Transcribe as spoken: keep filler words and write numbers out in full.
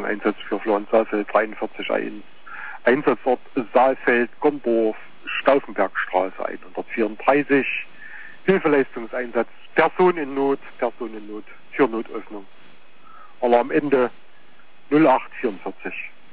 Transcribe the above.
Einsätze für Florenz Saalfeld dreiundvierzig ein. Einsatzort Saalfeld, Gondorf, Stauffenbergstraße hundertvierunddreißig. Hilfeleistungseinsatz, Person in Not, Person in Not, Türnotöffnung. Alarmende null acht vierundvierzig.